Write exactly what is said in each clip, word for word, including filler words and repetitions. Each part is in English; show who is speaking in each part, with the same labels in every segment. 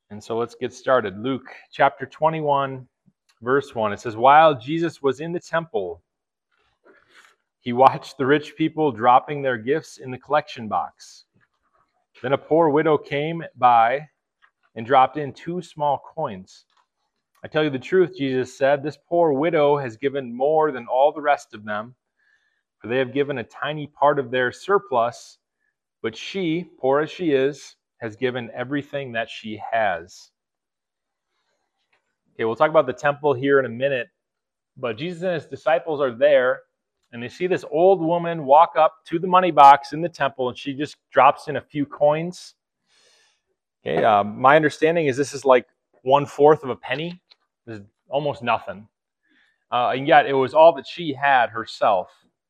Speaker 1: And so let's get started. Luke chapter twenty-one, verse one. It says, while Jesus was in the temple, he watched the rich people dropping their gifts in the collection box. Then a poor widow came by and dropped in two small coins. I tell you the truth, Jesus said, this poor widow has given more than all the rest of them, for they have given a tiny part of their surplus, but she, poor as she is, has given everything that she has. Okay, we'll talk about the temple here in a minute, but Jesus and his disciples are there, and they see this old woman walk up to the money box in the temple, and she just drops in a few coins. Okay, uh, my understanding is this is like one-fourth of a penny. This is almost nothing. Uh, and yet it was all that she had herself.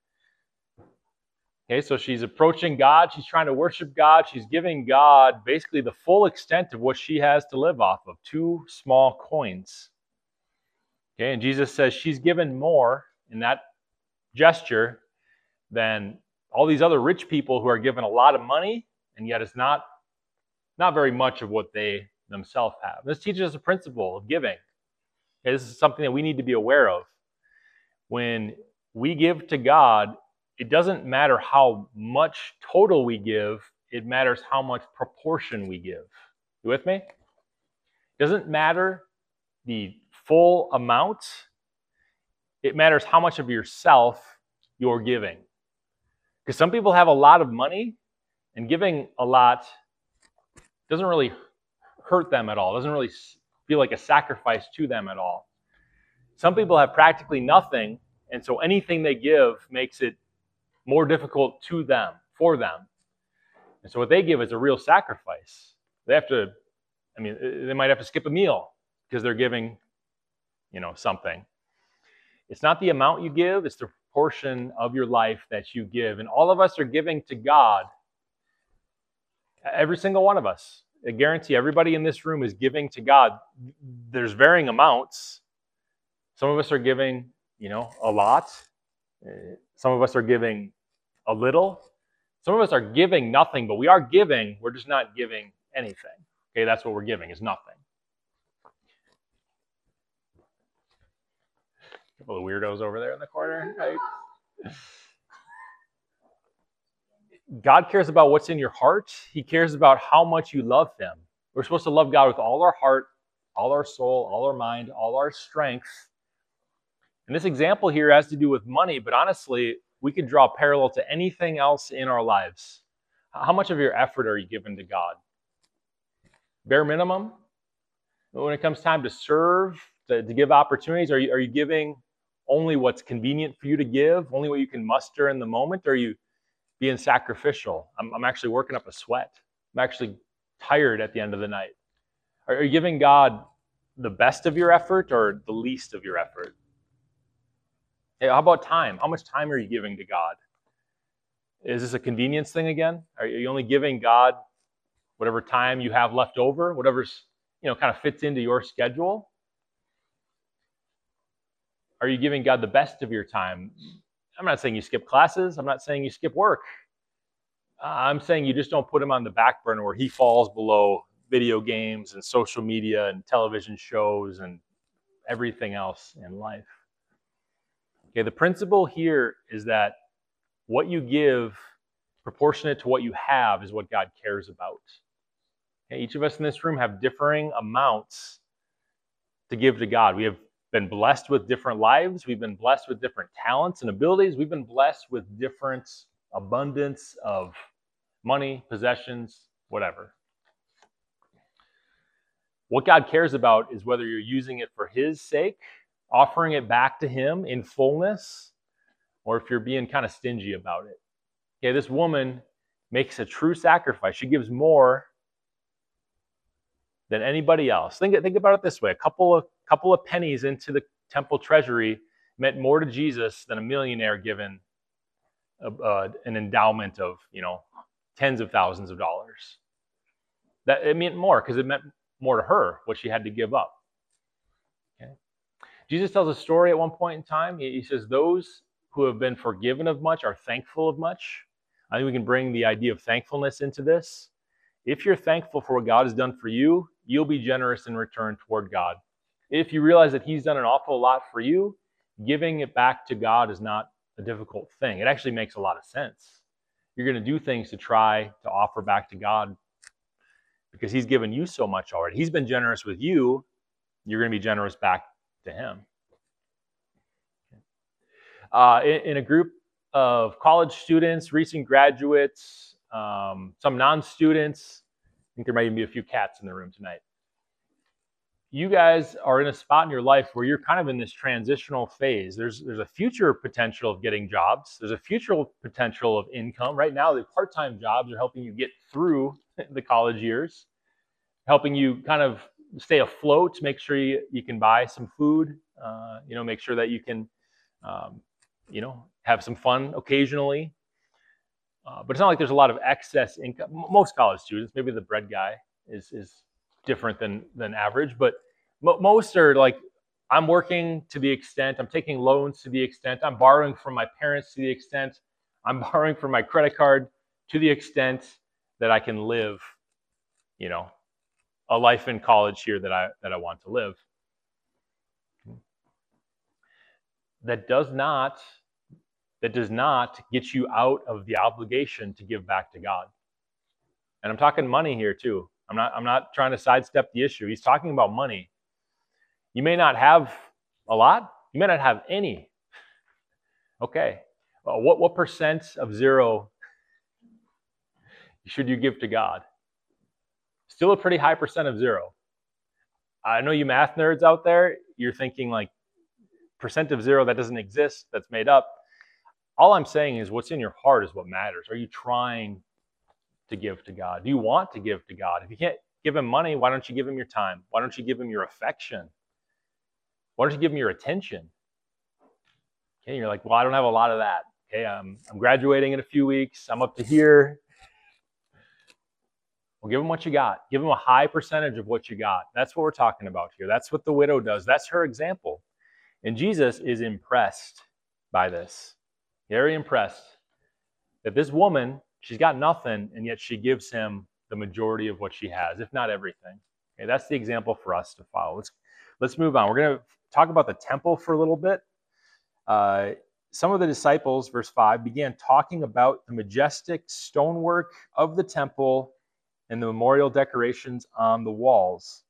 Speaker 1: Okay, so she's approaching God. She's trying to worship God. She's giving God basically the full extent of what she has to live off of, two small coins. Okay, and Jesus says she's given more in that gesture than all these other rich people who are given a lot of money, and yet it's not, not very much of what they themselves have. This teaches us a principle of giving. Okay, this is something that we need to be aware of. When we give to God, it doesn't matter how much total we give, it matters how much proportion we give. You with me? It doesn't matter the full amount, it matters how much of yourself you're giving. Because some people have a lot of money, and giving a lot doesn't really hurt them at all, doesn't really feel like a sacrifice to them at all. Some people have practically nothing, and so anything they give makes it more difficult to them, for them. And so what they give is a real sacrifice. They have to, I mean, they might have to skip a meal because they're giving, you know, something. It's not the amount you give, it's the proportion of your life that you give. And all of us are giving to God. Every single one of us. I guarantee everybody in this room is giving to God. There's varying amounts. Some of us are giving, you know, a lot. Some of us are giving a little. Some of us are giving nothing, but we are giving. We're just not giving anything. Okay, that's what we're giving, is nothing. A couple of weirdos over there in the corner. Right? God cares about what's in your heart. He cares about how much you love him. We're supposed to love God with all our heart, all our soul, all our mind, all our strength. And this example here has to do with money, but honestly, we could draw a parallel to anything else in our lives. How much of your effort are you giving to God? Bare minimum? When it comes time to serve, to, to give opportunities, are you, are you giving only what's convenient for you to give, only what you can muster in the moment? Or are you being sacrificial? I'm, I'm actually working up a sweat. I'm actually tired at the end of the night. Are, are you giving God the best of your effort or the least of your effort? Hey, how about time? How much time are you giving to God? Is this a convenience thing again? Are you only giving God whatever time you have left over, whatever's, you know, kind of fits into your schedule? Are you giving God the best of your time? I'm not saying you skip classes. I'm not saying you skip work. Uh, I'm saying you just don't put him on the back burner where he falls below video games and social media and television shows and everything else in life. Okay, the principle here is that what you give, proportionate to what you have, is what God cares about. Okay, each of us in this room have differing amounts to give to God. We have been blessed with different lives. We've been blessed with different talents and abilities. We've been blessed with different abundance of money, possessions, whatever. What God cares about is whether you're using it for his sake, offering it back to him in fullness, or if you're being kind of stingy about it. Okay, this woman makes a true sacrifice. She gives more than anybody else. Think, think about it this way. A couple of, couple of pennies into the temple treasury meant more to Jesus than a millionaire given a, uh, an endowment of, you know, tens of thousands of dollars. That it meant more because it meant more to her, what she had to give up. Okay. Jesus tells a story at one point in time. He says, those who have been forgiven of much are thankful of much. I think we can bring the idea of thankfulness into this. If you're thankful for what God has done for you, you'll be generous in return toward God. If you realize that he's done an awful lot for you, giving it back to God is not a difficult thing. It actually makes a lot of sense. You're going to do things to try to offer back to God because he's given you so much already. He's been generous with you. You're going to be generous back to him. Uh, in, in a group of college students, recent graduates, um, some non-students, I think there might even be a few cats in the room tonight. You guys are in a spot in your life where you're kind of in this transitional phase. There's there's a future potential of getting jobs. There's a future potential of income. Right now, the part-time jobs are helping you get through the college years, helping you kind of stay afloat, make sure you, you can buy some food, uh, you know, make sure that you can, um, you know, have some fun occasionally. Uh, but it's not like there's a lot of excess income. Most college students, maybe the bread guy is is different than than average, but mo- most are like, I'm working to the extent, I'm taking loans to the extent, I'm borrowing from my parents to the extent, I'm borrowing from my credit card to the extent that I can live, you know, a life in college here that I that I want to live. That does not that does not get you out of the obligation to give back to God. And I'm talking money here too. I'm not, I'm not trying to sidestep the issue. He's talking about money. You may not have a lot. You may not have any. Okay. Well, what, what percent of zero should you give to God? Still a pretty high percent of zero. I know you math nerds out there, you're thinking like percent of zero that doesn't exist, that's made up. All I'm saying is what's in your heart is what matters. Are you trying to give to God? Do you want to give to God? If you can't give him money, why don't you give him your time? Why don't you give him your affection? Why don't you give him your attention? Okay, you're like, well, I don't have a lot of that. Okay, I'm, I'm graduating in a few weeks. I'm up to here. Well, give him what you got. Give him a high percentage of what you got. That's what we're talking about here. That's what the widow does. That's her example. And Jesus is impressed by this. Very impressed that this woman, she's got nothing, and yet she gives him the majority of what she has, if not everything. Okay, that's the example for us to follow. Let's let's move on. We're going to talk about the temple for a little bit. Uh, some of the disciples, verse five, began talking about the majestic stonework of the temple and the memorial decorations on the walls.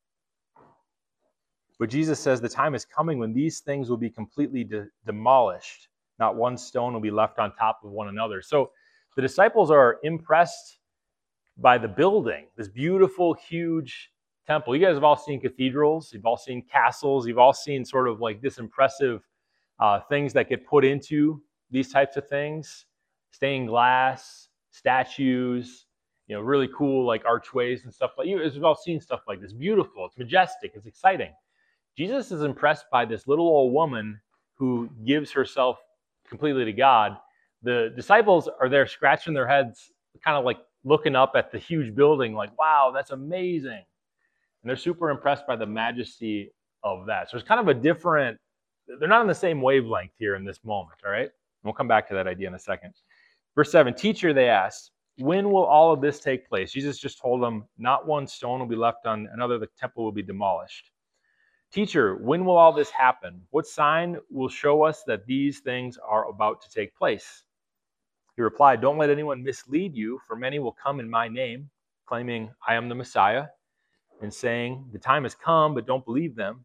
Speaker 1: But Jesus says the time is coming when these things will be completely de- demolished. Not one stone will be left on top of one another. So the disciples are impressed by the building, this beautiful, huge temple. You guys have all seen cathedrals. You've all seen castles. You've all seen sort of like this impressive uh, things that get put into these types of things. Stained glass, statues, you know, really cool like archways and stuff like you. You've all seen stuff like this. Beautiful. It's majestic. It's exciting. Jesus is impressed by this little old woman who gives herself completely to God. The disciples are there scratching their heads, kind of like looking up at the huge building like, wow, that's amazing. And they're super impressed by the majesty of that. So it's kind of a different, they're not on the same wavelength here in this moment, all right? And we'll come back to that idea in a second. Verse seven, teacher, they asked, when will all of this take place? Jesus just told them, not one stone will be left on another, the temple will be demolished. Teacher, when will all this happen? What sign will show us that these things are about to take place? He replied, don't let anyone mislead you, for many will come in my name, claiming I am the Messiah, and saying, the time has come, but don't believe them.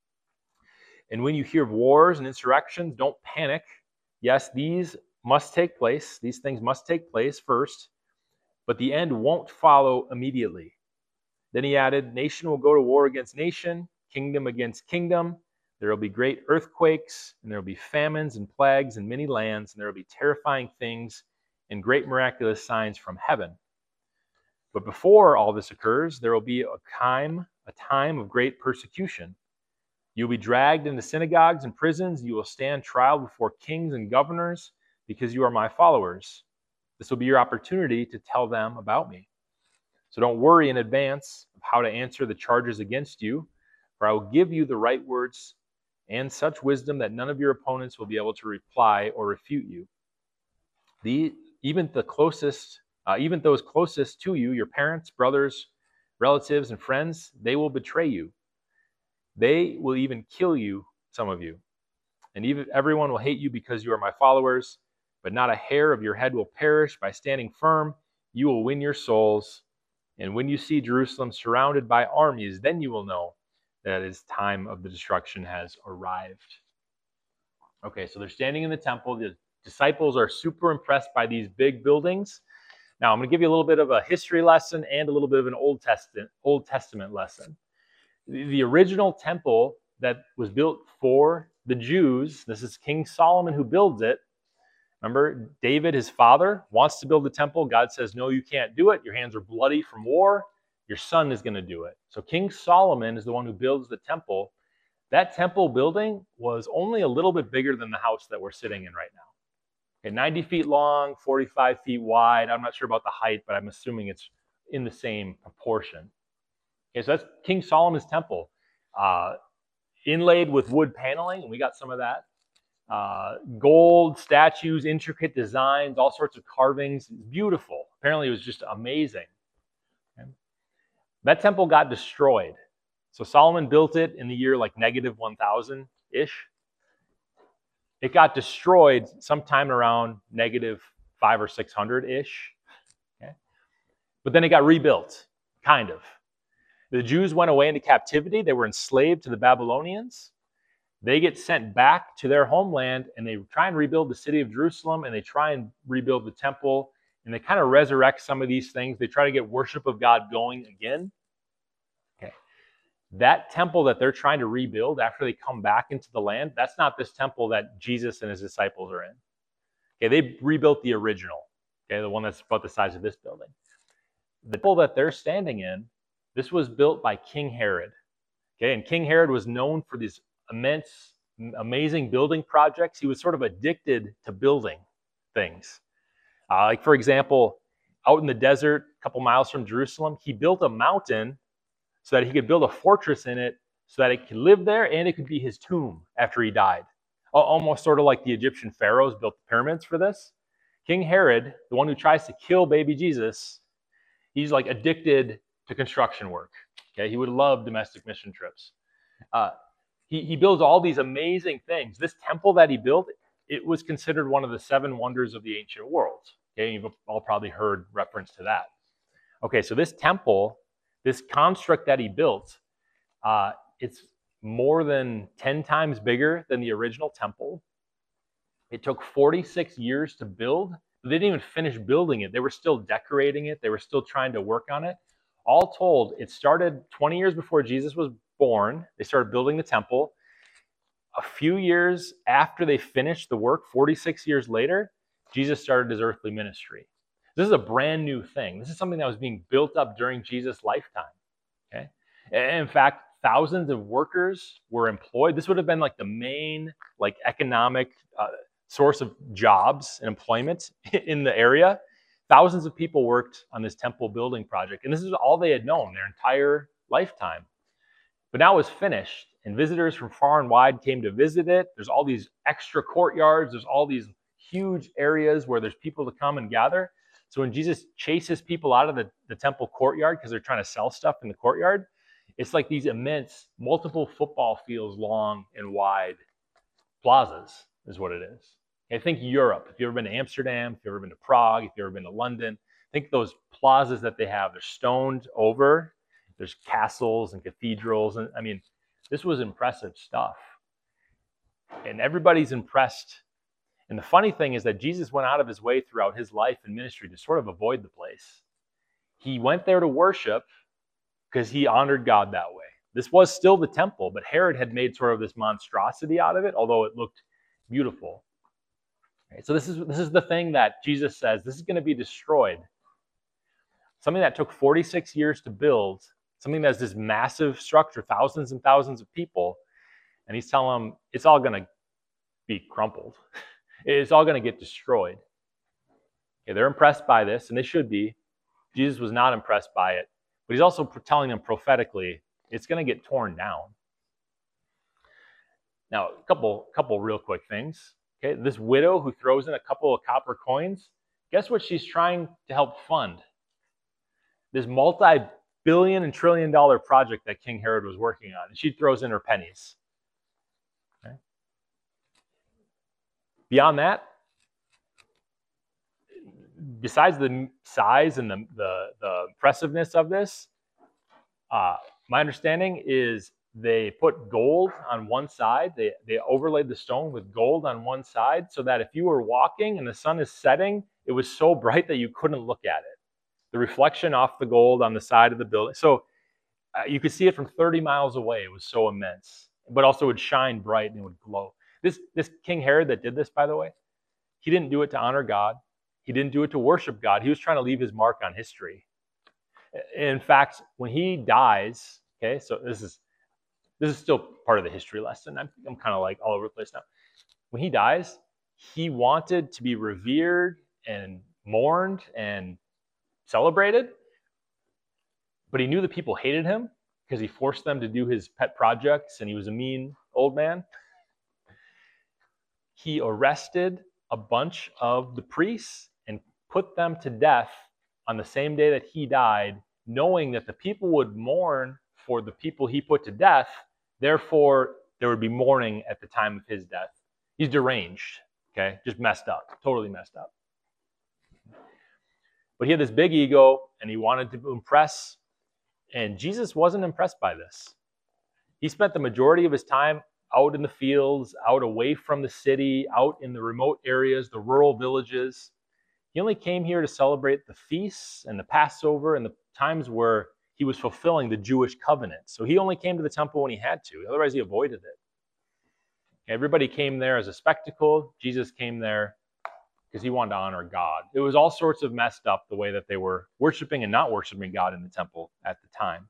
Speaker 1: And when you hear of wars and insurrections, don't panic. Yes, these must take place. These things must take place first, but the end won't follow immediately. Then he added, nation will go to war against nation, kingdom against kingdom. There will be great earthquakes, and there will be famines and plagues in many lands, and there will be terrifying things and great miraculous signs from heaven. But before all this occurs, there will be a time, a time of great persecution. You will be dragged into synagogues and prisons. You will stand trial before kings and governors because you are my followers. This will be your opportunity to tell them about me. So don't worry in advance of how to answer the charges against you, for I will give you the right words and such wisdom that none of your opponents will be able to reply or refute you. The, even the closest, uh, even those closest to you, your parents, brothers, relatives and friends, they will betray you. They will even kill you, some of you. And even everyone will hate you because you are my followers, but not a hair of your head will perish. By standing firm, you will win your souls. And when you see Jerusalem surrounded by armies, then you will know that its time of the destruction has arrived. Okay, so they're standing in the temple. The disciples are super impressed by these big buildings. Now, I'm going to give you a little bit of a history lesson and a little bit of an Old Testament, Old Testament lesson. The, the original temple that was built for the Jews, this is King Solomon who builds it. Remember, David, his father, wants to build the temple. God says, no, you can't do it. Your hands are bloody from war. Your son is going to do it. So King Solomon is the one who builds the temple. That temple building was only a little bit bigger than the house that we're sitting in right now. Okay, ninety feet long, forty-five feet wide. I'm not sure about the height, but I'm assuming it's in the same proportion. Okay, so that's King Solomon's temple. Uh, inlaid with wood paneling, and we got some of that. Uh, gold, statues, intricate designs, all sorts of carvings. It's beautiful. Apparently, it was just amazing. Okay. That temple got destroyed. So Solomon built it in the year like negative one thousand-ish. It got destroyed sometime around negative five or six hundred-ish. Okay. But then it got rebuilt, kind of. The Jews went away into captivity. They were enslaved to the Babylonians. They get sent back to their homeland, and they try and rebuild the city of Jerusalem, and they try and rebuild the temple, and they kind of resurrect some of these things. They try to get worship of God going again. Okay. That temple that they're trying to rebuild after they come back into the land, that's not this temple that Jesus and his disciples are in. Okay, they rebuilt the original, okay, the one that's about the size of this building. The temple that they're standing in, this was built by King Herod. Okay, and King Herod was known for these immense, amazing building projects. He was sort of addicted to building things. Uh, like, for example, out in the desert, a couple miles from Jerusalem, he built a mountain so that he could build a fortress in it so that it could live there and it could be his tomb after he died. Almost sort of like the Egyptian pharaohs built the pyramids for this. King Herod, the one who tries to kill baby Jesus, he's like addicted to construction work. Okay, he would love domestic mission trips. Uh, he, he builds all these amazing things. This temple that he built, it was considered one of the seven wonders of the ancient world. Okay, you've all probably heard reference to that. Okay, so this temple, this construct that he built, uh, it's more than ten times bigger than the original temple. It took forty-six years to build. They didn't even finish building it. They were still decorating it. They were still trying to work on it. All told, it started twenty years before Jesus was born. They started building the temple. A few years after they finished the work, forty-six years later, Jesus started his earthly ministry. This is a brand new thing. This is something that was being built up during Jesus' lifetime. Okay? And in fact, thousands of workers were employed. This would have been like the main like economic uh, source of jobs and employment in the area. Thousands of people worked on this temple building project, and this is all they had known their entire lifetime. But now it was finished, and visitors from far and wide came to visit it. There's all these extra courtyards. There's all these huge areas where there's people to come and gather. So when Jesus chases people out of the, the temple courtyard because they're trying to sell stuff in the courtyard, it's like these immense, multiple football fields long and wide plazas is what it is. I think Europe, if you've ever been to Amsterdam, if you've ever been to Prague, if you've ever been to London, think those plazas that they have, they're stoned over. There's castles and cathedrals. And I mean, this was impressive stuff. And everybody's impressed. And the funny thing is that Jesus went out of his way throughout his life and ministry to sort of avoid the place. He went there to worship because he honored God that way. This was still the temple, but Herod had made sort of this monstrosity out of it, although it looked beautiful. Okay, so this is, this is the thing that Jesus says, this is going to be destroyed. Something that took forty-six years to build, something that's this massive structure, thousands and thousands of people, and he's telling them it's all going to be crumpled. It's all going to get destroyed. Okay, they're impressed by this, and they should be. Jesus was not impressed by it, but he's also telling them prophetically, it's going to get torn down. Now, a couple, couple real quick things. Okay, this widow who throws in a couple of copper coins, guess what she's trying to help fund? This multi billion and trillion dollar project that King Herod was working on, and she throws in her pennies. Okay? Beyond that, besides the size and the, the, the impressiveness of this, uh, my understanding is they put gold on one side. They, they overlaid the stone with gold on one side so that if you were walking and the sun is setting, it was so bright that you couldn't look at it. The reflection off the gold on the side of the building. So uh, you could see it from thirty miles away. It was so immense, but also would shine bright and it would glow. This, this King Herod that did this, by the way, he didn't do it to honor God. He didn't do it to worship God. He was trying to leave his mark on history. In fact, when he dies, okay, so this is this is still part of the history lesson. I'm, I'm kind of like all over the place now. When he dies, he wanted to be revered and mourned and celebrated, but he knew the people hated him because he forced them to do his pet projects and he was a mean old man. He arrested a bunch of the priests and put them to death on the same day that he died, knowing that the people would mourn for the people he put to death. Therefore, there would be mourning at the time of his death. He's deranged, okay? Just messed up, totally messed up. But he had this big ego, and he wanted to impress, and Jesus wasn't impressed by this. He spent the majority of his time out in the fields, out away from the city, out in the remote areas, the rural villages. He only came here to celebrate the feasts and the Passover and the times where he was fulfilling the Jewish covenant. So he only came to the temple when he had to. Otherwise, he avoided it. Everybody came there as a spectacle. Jesus came there because he wanted to honor God. It was all sorts of messed up the way that they were worshiping and not worshiping God in the temple at the time.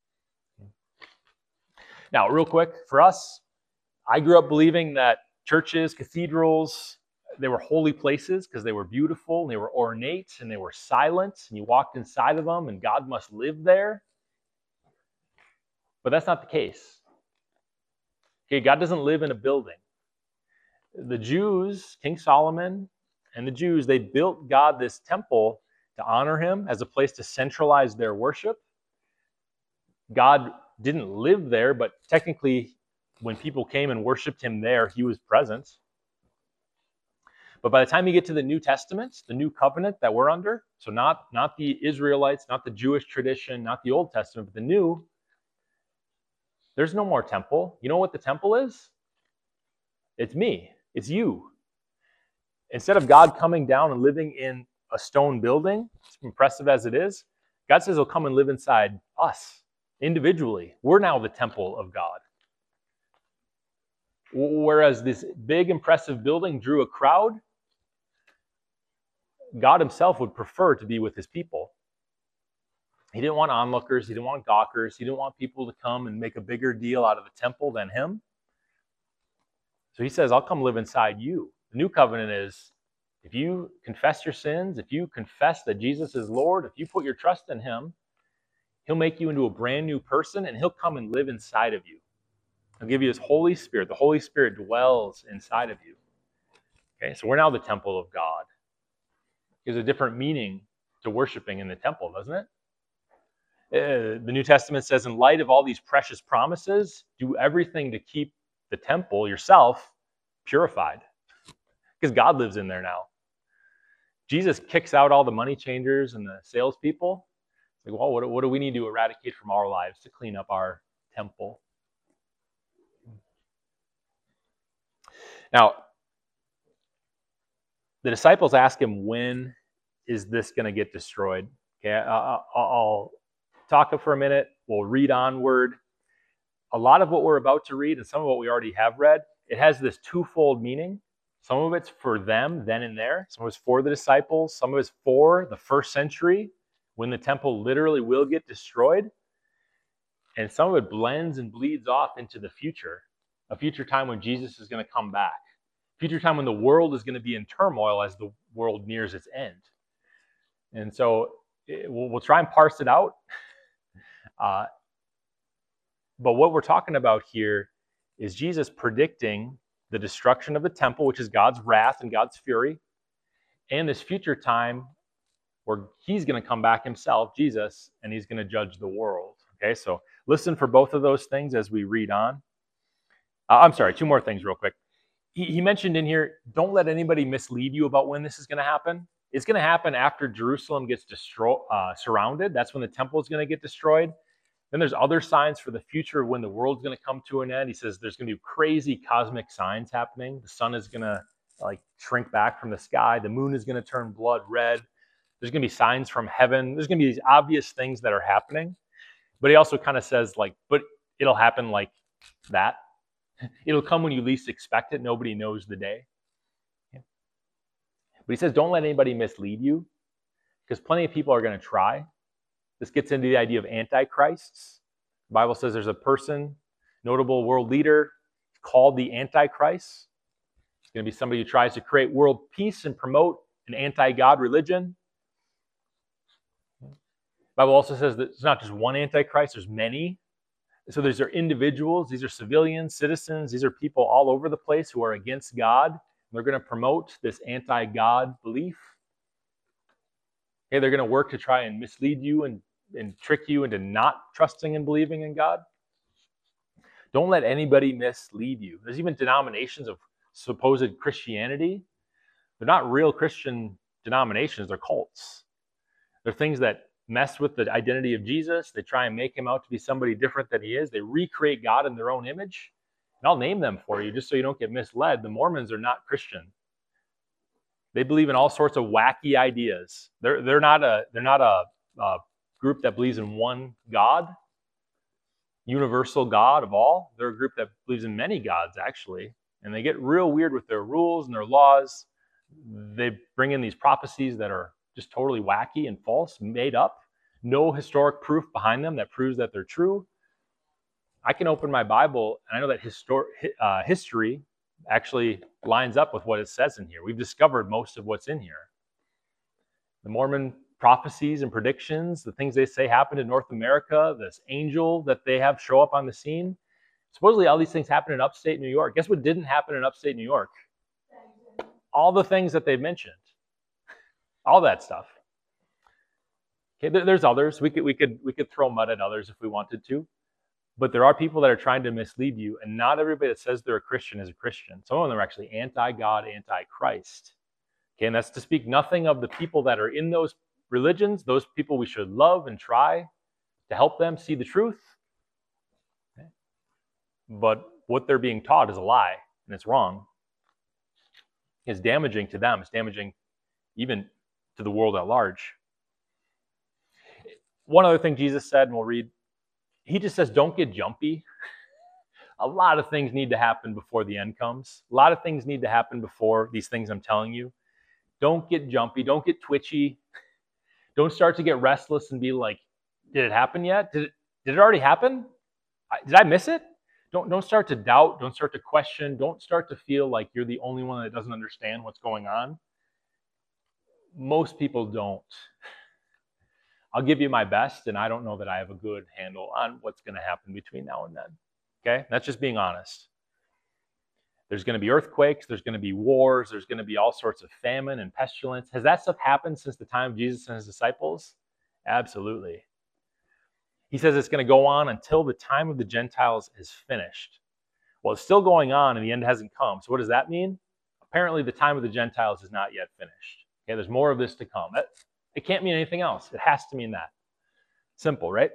Speaker 1: Now, real quick, for us, I grew up believing that churches, cathedrals, they were holy places because they were beautiful and they were ornate and they were silent and you walked inside of them and God must live there. But that's not the case. Okay, God doesn't live in a building. The Jews, King Solomon and the Jews, they built God this temple to honor him as a place to centralize their worship. God didn't live there, but technically when people came and worshiped him there, he was present. But by the time you get to the New Testament, the New Covenant that we're under, so not, not the Israelites, not the Jewish tradition, not the Old Testament, but the New, there's no more temple. You know what the temple is? It's me. It's you. Instead of God coming down and living in a stone building, as impressive as it is, God says he'll come and live inside us individually. We're now the temple of God. Whereas this big, impressive building drew a crowd, God himself would prefer to be with his people. He didn't want onlookers. He didn't want gawkers. He didn't want people to come and make a bigger deal out of the temple than him. So he says, I'll come live inside you. The new covenant is, if you confess your sins, if you confess that Jesus is Lord, if you put your trust in him, he'll make you into a brand new person and he'll come and live inside of you. He'll give you his Holy Spirit. The Holy Spirit dwells inside of you. Okay, so we're now the temple of God. There's a different meaning to worshiping in the temple, doesn't it? Uh, the New Testament says, in light of all these precious promises, do everything to keep the temple, yourself, purified. Because God lives in there now. Jesus kicks out all the money changers and the salespeople. It's like, well, what, what do we need to eradicate from our lives to clean up our temple? Now, the disciples ask him, when is this going to get destroyed? Okay, I'll, I'll talk for a minute. We'll read onward. A lot of what we're about to read and some of what we already have read, it has this twofold meaning. Some of it's for them then and there. Some of it's for the disciples. Some of it's for the first century when the temple literally will get destroyed. And some of it blends and bleeds off into the future, a future time when Jesus is going to come back. Future time when the world is going to be in turmoil as the world nears its end. And so it, we'll, we'll try and parse it out. Uh, but what we're talking about here is Jesus predicting the destruction of the temple, which is God's wrath and God's fury, and this future time where he's going to come back himself, Jesus, and he's going to judge the world. Okay, so listen for both of those things as we read on. Uh, I'm sorry, two more things real quick. He, he mentioned in here, don't let anybody mislead you about when this is going to happen. It's going to happen after Jerusalem gets destroyed, uh, surrounded. That's when the temple is going to get destroyed. Then there's other signs for the future of when the world's going to come to an end. He says there's going to be crazy cosmic signs happening. The sun is going to like shrink back from the sky. The moon is going to turn blood red. There's going to be signs from heaven. There's going to be these obvious things that are happening. But he also kind of says like, but it'll happen like that. It'll come when you least expect it. Nobody knows the day. Yeah. But he says, don't let anybody mislead you, because plenty of people are going to try. This gets into the idea of antichrists. The Bible says there's a person, notable world leader, called the Antichrist. It's going to be somebody who tries to create world peace and promote an anti-God religion. The Bible also says that it's not just one Antichrist, there's many. So these are individuals, these are civilians, citizens, these are people all over the place who are against God. They're going to promote this anti-God belief. Okay, they're going to work to try and mislead you and, and trick you into not trusting and believing in God. Don't let anybody mislead you. There's even denominations of supposed Christianity. They're not real Christian denominations, they're cults. They're things that mess with the identity of Jesus. They try and make him out to be somebody different than he is. They recreate God in their own image. And I'll name them for you just so you don't get misled. The Mormons are not Christian. They believe in all sorts of wacky ideas. They're, they're not, a, they're not a, a group that believes in one God, universal God of all. They're a group that believes in many gods, actually. And they get real weird with their rules and their laws. They bring in these prophecies that are just totally wacky and false, made up. No historic proof behind them that proves that they're true. I can open my Bible, and I know that histor- uh, history actually lines up with what it says in here. We've discovered most of what's in here. The Mormon prophecies and predictions, the things they say happened in North America, this angel that they have show up on the scene. Supposedly all these things happen in upstate New York. Guess what didn't happen in upstate New York? All the things that they've mentioned. All that stuff. Okay, there, there's others. We could we could we could throw mud at others if we wanted to. But there are people that are trying to mislead you, and not everybody that says they're a Christian is a Christian. Some of them are actually anti-God, anti-Christ. Okay, and that's to speak nothing of the people that are in those religions, those people we should love and try to help them see the truth. Okay. But what they're being taught is a lie, and it's wrong. It's damaging to them. It's damaging even to the world at large. One other thing Jesus said, and we'll read, he just says, don't get jumpy. A lot of things need to happen before the end comes. A lot of things need to happen before these things I'm telling you. Don't get jumpy. Don't get twitchy. Don't start to get restless and be like, did it happen yet? Did it, did it already happen? Did I miss it? Don't, don't start to doubt. Don't start to question. Don't start to feel like you're the only one that doesn't understand what's going on. Most people don't. I'll give you my best, and I don't know that I have a good handle on what's going to happen between now and then. Okay? That's just being honest. There's going to be earthquakes. There's going to be wars. There's going to be all sorts of famine and pestilence. Has that stuff happened since the time of Jesus and his disciples? Absolutely. He says it's going to go on until the time of the Gentiles is finished. Well, it's still going on, and the end hasn't come. So what does that mean? Apparently, the time of the Gentiles is not yet finished. Okay? There's more of this to come. That, It can't mean anything else. It has to mean that. Simple, right?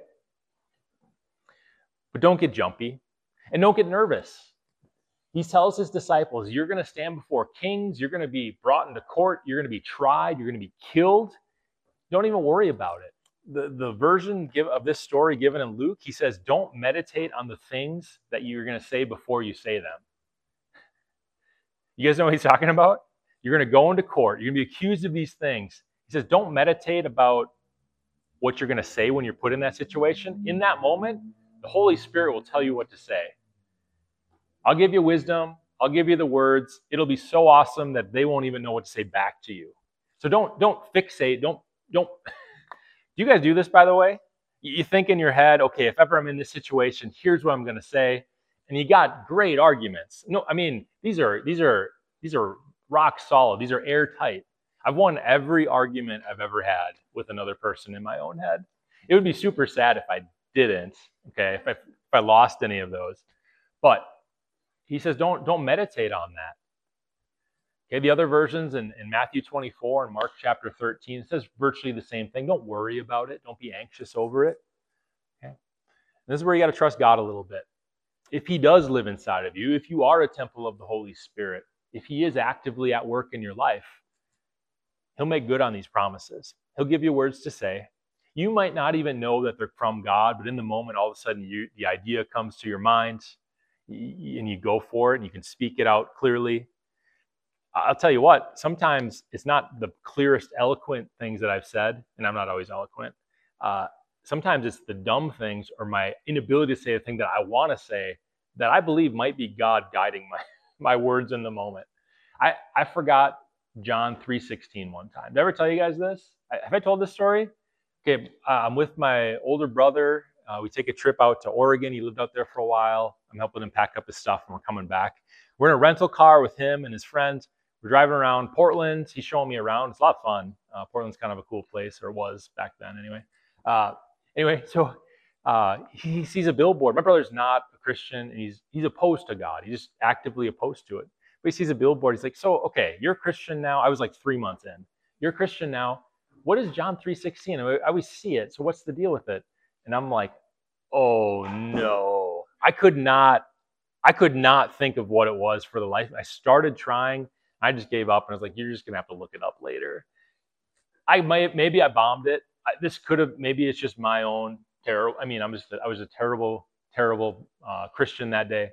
Speaker 1: But don't get jumpy and don't get nervous. He tells his disciples, you're going to stand before kings. You're going to be brought into court. You're going to be tried. You're going to be killed. Don't even worry about it. The, the version give, of this story given in Luke, he says, don't meditate on the things that you're going to say before you say them. You guys know what he's talking about? You're going to go into court. You're going to be accused of these things. He says, don't meditate about what you're going to say when you're put in that situation. In that moment, the Holy Spirit will tell you what to say. I'll give you wisdom. I'll give you the words. It'll be so awesome that they won't even know what to say back to you. So don't don't fixate. Don't, don't. Do you guys do this, by the way? You think in your head, okay, if ever I'm in this situation, here's what I'm going to say. And you got great arguments. No, I mean, these are, these are, these are rock solid. These are airtight. I've won every argument I've ever had with another person in my own head. It would be super sad if I didn't, okay, if I, if I lost any of those. But he says, don't, don't meditate on that. Okay, the other versions in, in Matthew twenty-four and Mark chapter thirteen, it says virtually the same thing. Don't worry about it. Don't be anxious over it. Okay, and this is where you got to trust God a little bit. If he does live inside of you, if you are a temple of the Holy Spirit, if he is actively at work in your life, he'll make good on these promises. He'll give you words to say. You might not even know that they're from God, but in the moment, all of a sudden, you, the idea comes to your mind, and you go for it, and you can speak it out clearly. I'll tell you what, sometimes it's not the clearest, eloquent things that I've said, and I'm not always eloquent. Uh, sometimes it's the dumb things or my inability to say the thing that I want to say that I believe might be God guiding my, my words in the moment. I, I forgot John three sixteen one time. Did I ever tell you guys this? Have I told this story? Okay, uh, I'm with my older brother. Uh, we take a trip out to Oregon. He lived out there for a while. I'm helping him pack up his stuff, and we're coming back. We're in a rental car with him and his friends. We're driving around Portland. He's showing me around. It's a lot of fun. Uh, Portland's kind of a cool place, or it was back then anyway. Uh, anyway, so uh, he sees a billboard. My brother's not a Christian, and he's he's opposed to God. He's just actively opposed to it. But he sees a billboard. He's like, so, okay, you're a Christian now. I was like three months in. You're a Christian now. What is John three sixteen? I always see it. So what's the deal with it? And I'm like, oh, no. I could not, I could not think of what it was for the life. I started trying. I just gave up, and I was like, you're just going to have to look it up later. I might, maybe I bombed it. I, this could have, maybe it's just my own terror. I mean, I'm just, I was a terrible, terrible uh, Christian that day.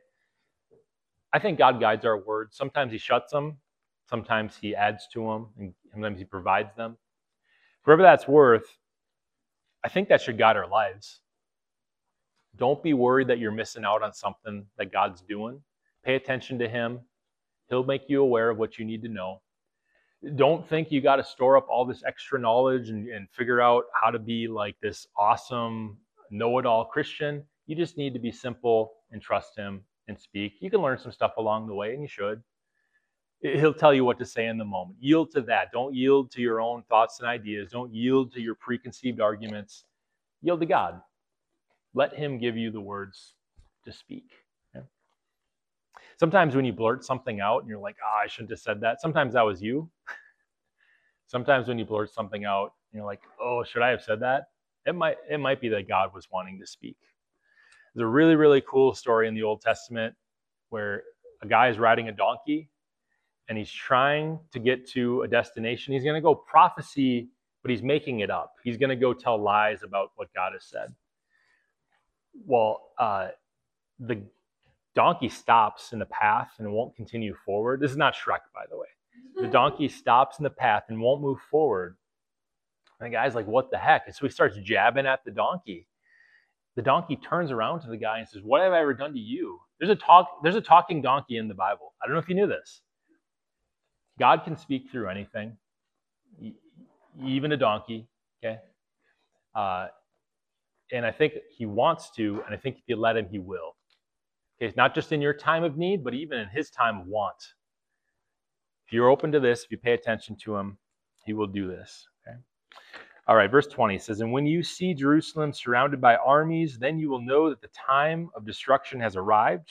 Speaker 1: I think God guides our words. Sometimes he shuts them. Sometimes he adds to them, and sometimes he provides them. For whatever that's worth, I think that should guide our lives. Don't be worried that you're missing out on something that God's doing. Pay attention to him. He'll make you aware of what you need to know. Don't think you got to store up all this extra knowledge and, and figure out how to be like this awesome know-it-all Christian. You just need to be simple and trust him and speak. You can learn some stuff along the way, and you should. He'll tell you what to say in the moment. Yield to that. Don't yield to your own thoughts and ideas. Don't yield to your preconceived arguments. Yield to God. Let him give you the words to speak. Okay? Sometimes when you blurt something out and you're like, ah, oh, I shouldn't have said that. Sometimes that was you. Sometimes when you blurt something out and you're like, oh, should I have said that? It might, it might be that God was wanting to speak. There's a really, really cool story in the Old Testament where a guy is riding a donkey and he's trying to get to a destination. He's going to go prophecy, but he's making it up. He's going to go tell lies about what God has said. Well, uh, the donkey stops in the path and won't continue forward. This is not Shrek, by the way. The donkey stops in the path and won't move forward. And the guy's like, what the heck? And so he starts jabbing at the donkey. The donkey turns around to the guy and says, what have I ever done to you? There's a talk. There's a talking donkey in the Bible. I don't know if you knew this. God can speak through anything, even a donkey, okay? Uh, and I think he wants to, and I think if you let him, he will. Okay, it's not just in your time of need, but even in his time of want. If you're open to this, if you pay attention to him, he will do this, okay? All right, verse twenty says, and when you see Jerusalem surrounded by armies, then you will know that the time of destruction has arrived.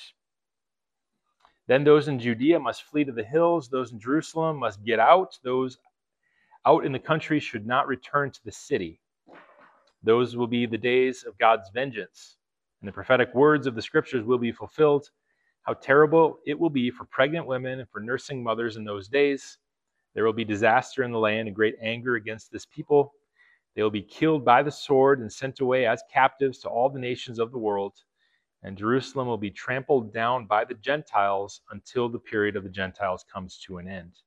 Speaker 1: Then those in Judea must flee to the hills. Those in Jerusalem must get out. Those out in the country should not return to the city. Those will be the days of God's vengeance, and the prophetic words of the scriptures will be fulfilled. How terrible it will be for pregnant women and for nursing mothers in those days. There will be disaster in the land and great anger against this people. They will be killed by the sword and sent away as captives to all the nations of the world. And Jerusalem will be trampled down by the Gentiles until the period of the Gentiles comes to an end.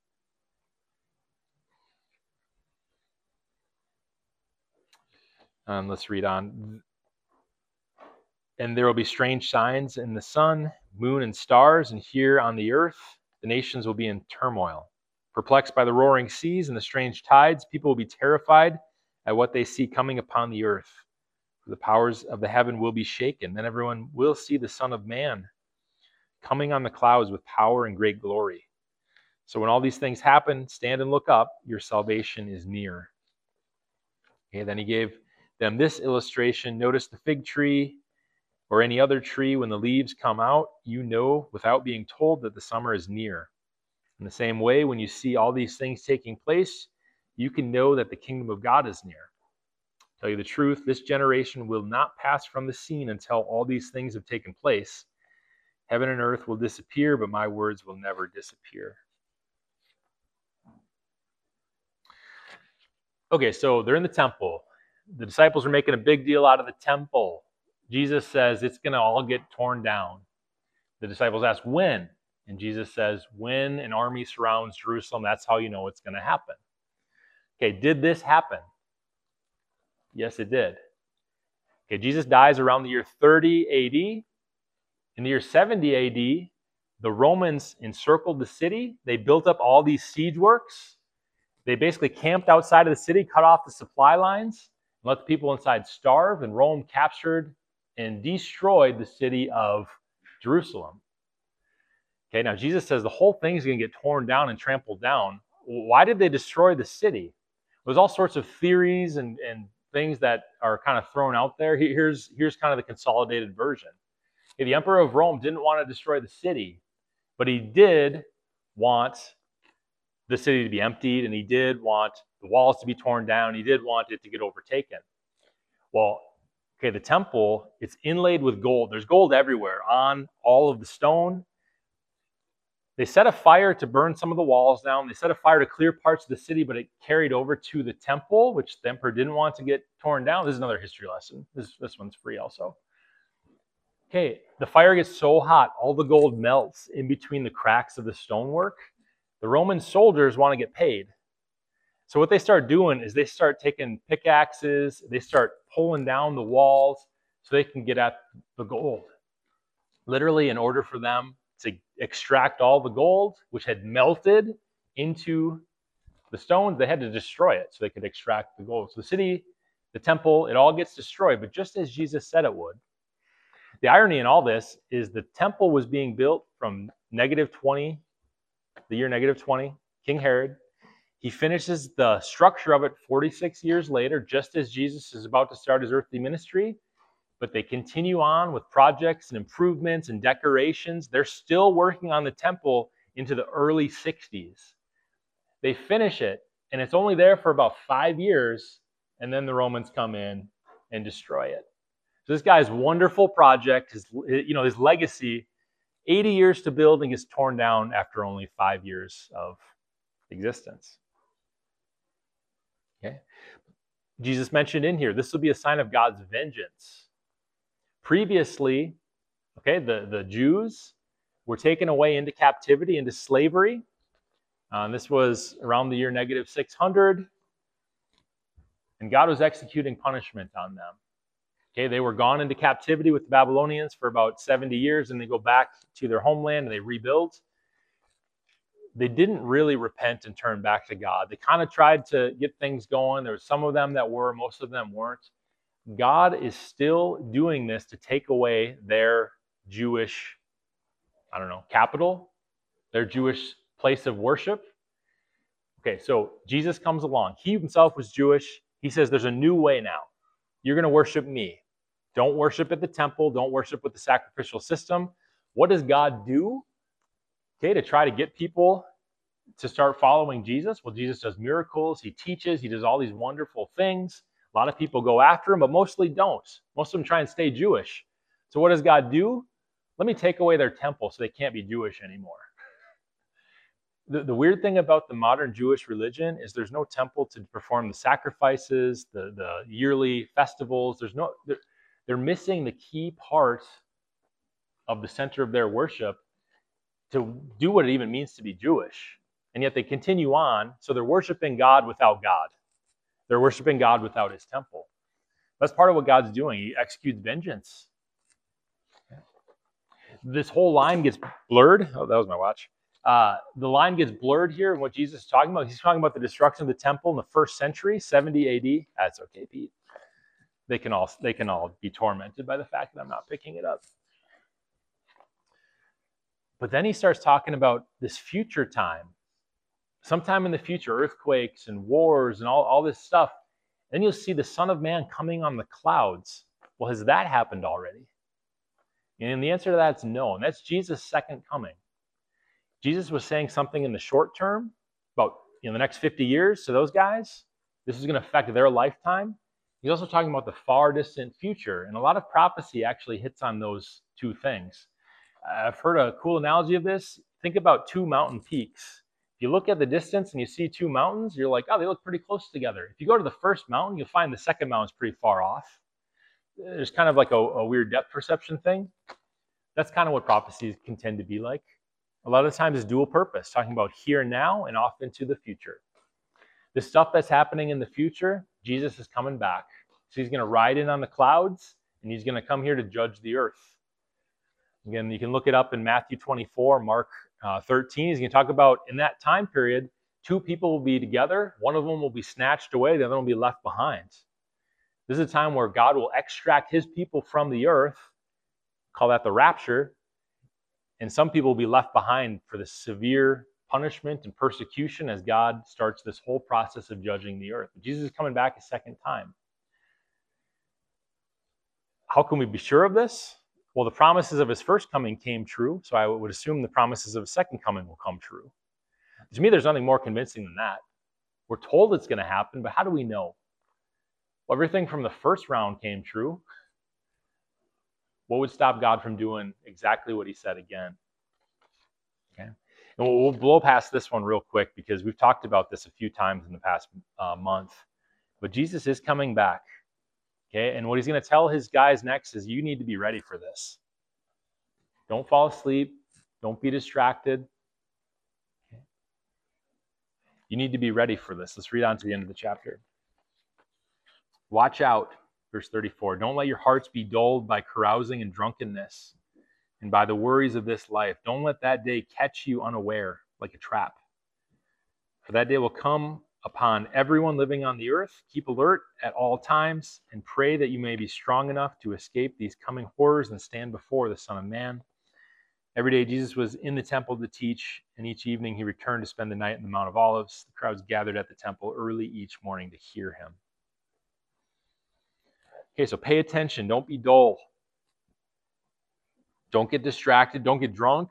Speaker 1: Um, let's read on. And there will be strange signs in the sun, moon, and stars, and here on the earth the nations will be in turmoil. Perplexed by the roaring seas and the strange tides, people will be terrified at what they see coming upon the earth. The powers of the heaven will be shaken. Then everyone will see the Son of Man coming on the clouds with power and great glory. So when all these things happen, stand and look up. Your salvation is near. Okay, then he gave them this illustration. Notice the fig tree or any other tree, when the leaves come out, you know without being told that the summer is near. In the same way, when you see all these things taking place, you can know that the kingdom of God is near. Tell you the truth, this generation will not pass from the scene until all these things have taken place. Heaven and earth will disappear, but my words will never disappear. Okay, so they're in the temple. The disciples are making a big deal out of the temple. Jesus says it's going to all get torn down. The disciples ask, when? And Jesus says, when an army surrounds Jerusalem, that's how you know it's going to happen. Okay, did this happen? Yes, it did. Okay, Jesus dies around the year thirty A D. In the year seventy A D, the Romans encircled the city. They built up all these siege works. They basically camped outside of the city, cut off the supply lines, and let the people inside starve, and Rome captured and destroyed the city of Jerusalem. Okay, now Jesus says the whole thing is going to get torn down and trampled down. Why did they destroy the city? There's all sorts of theories and, and things that are kind of thrown out there. Here's, here's kind of the consolidated version. Okay, the emperor of Rome didn't want to destroy the city, but he did want the city to be emptied, and he did want the walls to be torn down. He did want it to get overtaken. Well, okay, the temple, it's inlaid with gold. There's gold everywhere on all of the stone. They set a fire to burn some of the walls down. They set a fire to clear parts of the city, but it carried over to the temple, which the emperor didn't want to get torn down. This is another history lesson. This, this one's free also. Okay, the fire gets so hot, all the gold melts in between the cracks of the stonework. The Roman soldiers want to get paid. So what they start doing is they start taking pickaxes, they start pulling down the walls so they can get at the gold. Literally, in order for them to extract all the gold, which had melted into the stones, they had to destroy it so they could extract the gold. So the city, the temple, it all gets destroyed, but just as Jesus said it would. The irony in all this is the temple was being built from negative twenty, the year negative twenty, King Herod. He finishes the structure of it forty-six years later, just as Jesus is about to start his earthly ministry. But they continue on with projects and improvements and decorations. They're still working on the temple into the early sixties. They finish it, and it's only there for about five years, and then the Romans come in and destroy it. So this guy's wonderful project, his, you know, his legacy, eighty years to build and gets torn down after only five years of existence. Okay. Jesus mentioned in here, this will be a sign of God's vengeance. Previously, okay, the, the Jews were taken away into captivity, into slavery. Uh, this was around the year negative six hundred. And God was executing punishment on them. Okay, they were gone into captivity with the Babylonians for about seventy years, and they go back to their homeland and they rebuild. They didn't really repent and turn back to God. They kind of tried to get things going. There were some of them that were, most of them weren't. God is still doing this to take away their Jewish, I don't know, capital, their Jewish place of worship. Okay, so Jesus comes along. He himself was Jewish. He says there's a new way now. You're going to worship me. Don't worship at the temple. Don't worship with the sacrificial system. What does God do? Okay, to try to get people to start following Jesus? Well, Jesus does miracles. He teaches. He does all these wonderful things. A lot of people go after him, but mostly don't. Most of them try and stay Jewish. So what does God do? Let me take away their temple so they can't be Jewish anymore. The, the weird thing about the modern Jewish religion is there's no temple to perform the sacrifices, the, the yearly festivals. There's no, they're, they're missing the key part of the center of their worship to do what it even means to be Jewish. And yet they continue on, so they're worshiping God without God. They're worshiping God without his temple. That's part of what God's doing. He executes vengeance. This whole line gets blurred. Oh, that was my watch. Uh, the line gets blurred here in what Jesus is talking about. He's talking about the destruction of the temple in the first century, seventy A D. That's okay, Pete. They can all, they can all be tormented by the fact that I'm not picking it up. But then he starts talking about this future time. sometime in the future, earthquakes and wars and all, all this stuff. Then you'll see the Son of Man coming on the clouds. Well, has that happened already? And the answer to that is no. And that's Jesus' second coming. Jesus was saying something in the short term about in the next fifty years to those guys. This is going to affect their lifetime. He's also talking about the far distant future. And a lot of prophecy actually hits on those two things. I've heard a cool analogy of this. Think about two mountain peaks. If you look at the distance and you see two mountains, you're like, oh, they look pretty close together. If you go to the first mountain, you'll find the second mountain's pretty far off. There's kind of like a, a weird depth perception thing. That's kind of what prophecies can tend to be like. A lot of the times it's dual purpose, talking about here and now and off into the future. The stuff that's happening in the future, Jesus is coming back. So he's going to ride in on the clouds, and he's going to come here to judge the earth. Again, you can look it up in Matthew twenty-four, Mark uh, thirteen. He's going to talk about in that time period, two people will be together. One of them will be snatched away. The other one will be left behind. This is a time where God will extract his people from the earth. Call that the rapture. And some people will be left behind for the severe punishment and persecution as God starts this whole process of judging the earth. But Jesus is coming back a second time. How can we be sure of this? Well, the promises of his first coming came true, so I would assume the promises of his second coming will come true. To me, there's nothing more convincing than that. We're told it's going to happen, but how do we know? Well, everything from the first round came true. What would stop God from doing exactly what he said again? Okay. And we'll, we'll blow past this one real quick because we've talked about this a few times in the past uh, month. But Jesus is coming back. Okay, and what he's going to tell his guys next is you need to be ready for this. Don't fall asleep. Don't be distracted. Okay. You need to be ready for this. Let's read on to the end of the chapter. Watch out, verse thirty-four. Don't let your hearts be dulled by carousing and drunkenness and by the worries of this life. Don't let that day catch you unaware like a trap. For that day will come upon everyone living on the earth. Keep alert at all times and pray that you may be strong enough to escape these coming horrors and stand before the Son of Man. Every day Jesus was in the temple to teach, and each evening he returned to spend the night in the Mount of Olives. The crowds gathered at the temple early each morning to hear him. Okay, so pay attention. Don't be dull. Don't get distracted. Don't get drunk.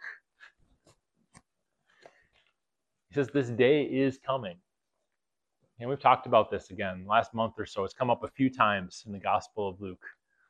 Speaker 1: He says this day is coming. And we've talked about this again last month or so. It's come up a few times in the Gospel of Luke.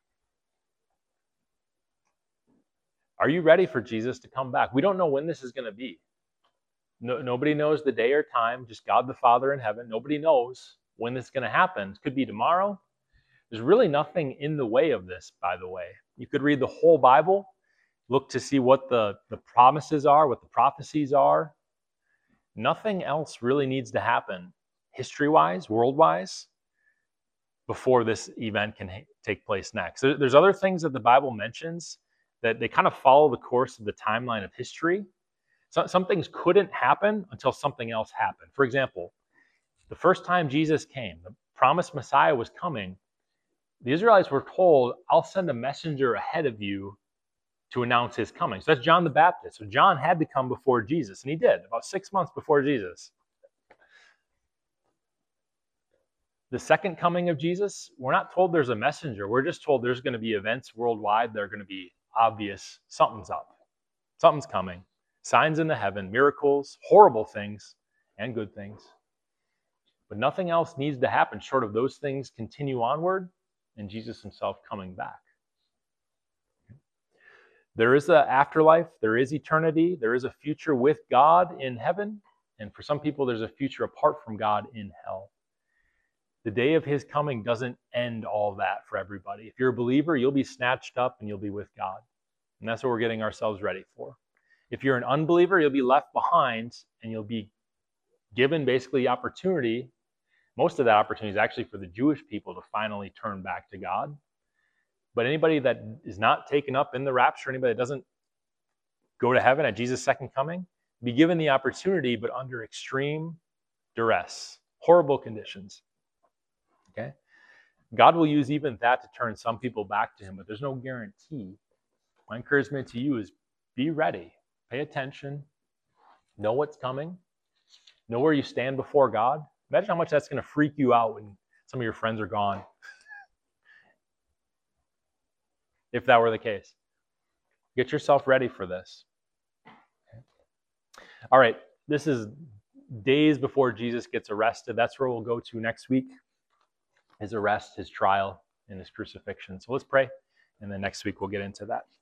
Speaker 1: Are you ready for Jesus to come back? We don't know when this is going to be. No, nobody knows the day or time, just God the Father in heaven. Nobody knows when this is going to happen. It could be tomorrow. There's really nothing in the way of this, by the way. You could read the whole Bible, look to see what the, the promises are, what the prophecies are. Nothing else really needs to happen history-wise, world-wise, before this event can ha- take place next. There, there's other things that the Bible mentions that they kind of follow the course of the timeline of history. So, some things couldn't happen until something else happened. For example, the first time Jesus came, the promised Messiah was coming, the Israelites were told, I'll send a messenger ahead of you to announce his coming. So that's John the Baptist. So John had to come before Jesus, and he did, about six months before Jesus. The second coming of Jesus, we're not told there's a messenger. We're just told there's going to be events worldwide that are going to be obvious. Something's up. Something's coming. Signs in the heaven, miracles, horrible things, and good things. But nothing else needs to happen short of those things continue onward and Jesus himself coming back. There is an afterlife. There is eternity. There is a future with God in heaven. And for some people, there's a future apart from God in hell. The day of his coming doesn't end all that for everybody. If you're a believer, you'll be snatched up and you'll be with God. And that's what we're getting ourselves ready for. If you're an unbeliever, you'll be left behind and you'll be given basically the opportunity. Most of that opportunity is actually for the Jewish people to finally turn back to God. But anybody that is not taken up in the rapture, anybody that doesn't go to heaven at Jesus' second coming, be given the opportunity, but under extreme duress, horrible conditions. Okay? God will use even that to turn some people back to him, but there's no guarantee. My encouragement to you is be ready. Pay attention. Know what's coming. know where you stand before God. Imagine how much that's going to freak you out when some of your friends are gone. If that were the case. Get yourself ready for this. All right, this is days before Jesus gets arrested. That's where we'll go to next week. His arrest, his trial, and his crucifixion. So let's pray, and then next week we'll get into that.